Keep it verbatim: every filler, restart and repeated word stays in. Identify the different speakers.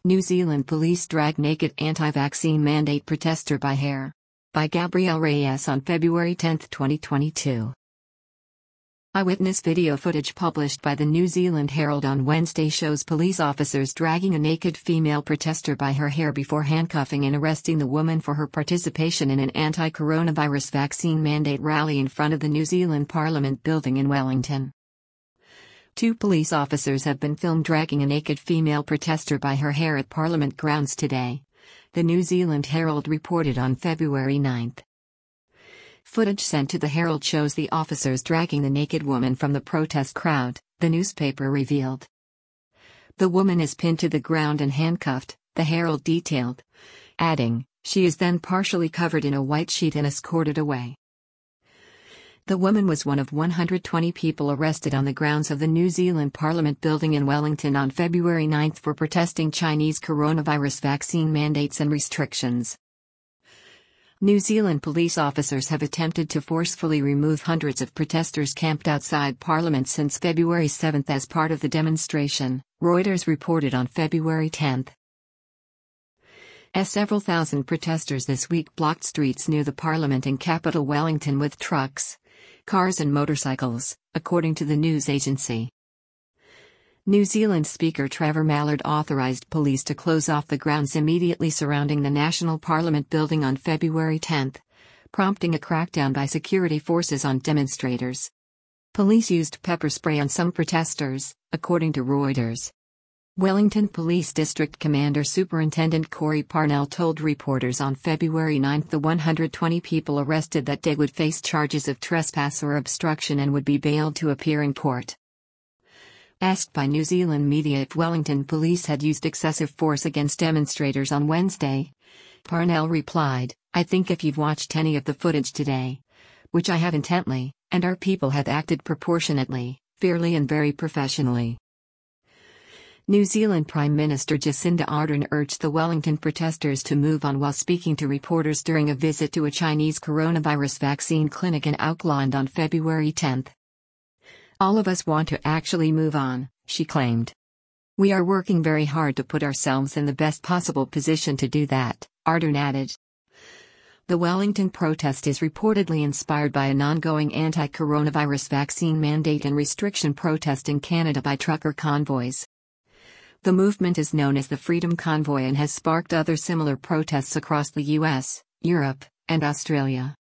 Speaker 1: New Zealand police drag naked anti-vaccine mandate protester by hair. By Gabrielle Reyes on February tenth, twenty twenty-two. Eyewitness video footage published by the New Zealand Herald on Wednesday shows police officers dragging a naked female protester by her hair before handcuffing and arresting the woman for her participation in an anti-coronavirus vaccine mandate rally in front of the New Zealand Parliament building in Wellington. Two police officers have been filmed dragging a naked female protester by her hair at Parliament grounds today, the New Zealand Herald reported on February ninth. Footage sent to the Herald shows the officers dragging the naked woman from the protest crowd, the newspaper revealed. The woman is pinned to the ground and handcuffed, the Herald detailed, adding, she is then partially covered in a white sheet and escorted away. The woman was one of one hundred twenty people arrested on the grounds of the New Zealand Parliament building in Wellington on February ninth for protesting Chinese coronavirus vaccine mandates and restrictions. New Zealand police officers have attempted to forcefully remove hundreds of protesters camped outside Parliament since February seventh as part of the demonstration, Reuters reported on February tenth. As several thousand protesters this week blocked streets near the Parliament in capital Wellington with trucks, cars and motorcycles, according to the news agency. New Zealand Speaker Trevor Mallard authorised police to close off the grounds immediately surrounding the National Parliament building on February tenth, prompting a crackdown by security forces on demonstrators. Police used pepper spray on some protesters, according to Reuters. Wellington Police District Commander Superintendent Corey Parnell told reporters on February ninth the one hundred twenty people arrested that day would face charges of trespass or obstruction and would be bailed to appear in court. Asked by New Zealand media if Wellington police had used excessive force against demonstrators on Wednesday, Parnell replied, I think if you've watched any of the footage today, which I have intently, and our people have acted proportionately, fairly and very professionally. New Zealand Prime Minister Jacinda Ardern urged the Wellington protesters to move on while speaking to reporters during a visit to a Chinese coronavirus vaccine clinic in Auckland on February tenth. All of us want to actually move on, she claimed. We are working very hard to put ourselves in the best possible position to do that, Ardern added. The Wellington protest is reportedly inspired by an ongoing anti-coronavirus vaccine mandate and restriction protest in Canada by trucker convoys. The movement is known as the Freedom Convoy and has sparked other similar protests across the U S, Europe, and Australia.